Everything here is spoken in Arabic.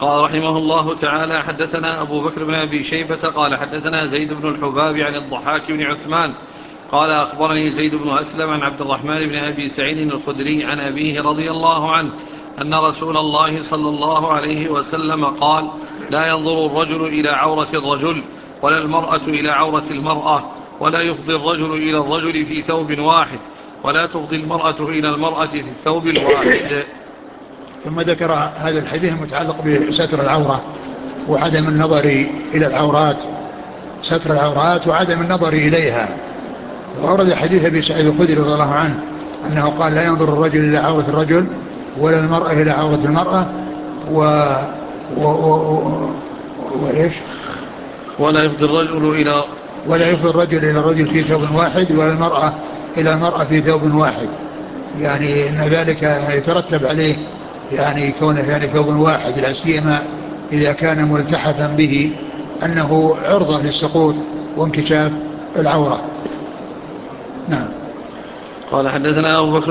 قال رحمه الله تعالى: حدثنا أبو بكر بن أبي شيبة قال حدثنا زيد بن الحباب عن الضحاك بن عثمان قال أخبرني زيد بن أسلم عن عبد الرحمن بن أبي سعيد الخدري عن أبيه رضي الله عنه أن رسول الله صلى الله عليه وسلم قال: لا ينظر الرجل إلى عورة الرجل ولا المرأة إلى عورة المرأة، ولا يفضي الرجل إلى الرجل في ثوب واحد، ولا تفضي المرأة إلى المرأة في الثوب الواحد. ثم ذكر هذا الحديث المتعلق بستر العورة وعدم النظر إلى العورات، ستر العورات وعدم النظر إليها. وأورد حديث أبي سعيد الخدري رضي الله عنه أنه قال: لا ينظر الرجل إلى عورة الرجل ولا المرأة إلى عورة المرأة و... و... وإيش ولا يفضي الرجل إلى الرجل في ثوب واحد ولا المرأة إلى المرأة في ثوب واحد، يعني أن ذلك يترتب عليه يعني كونه يعني ثوب واحد، لا سيما إذا كان ملتحفا به أنه عرضة للسقوط وانكشاف العورة. نعم. قال حدثنا أبو بكر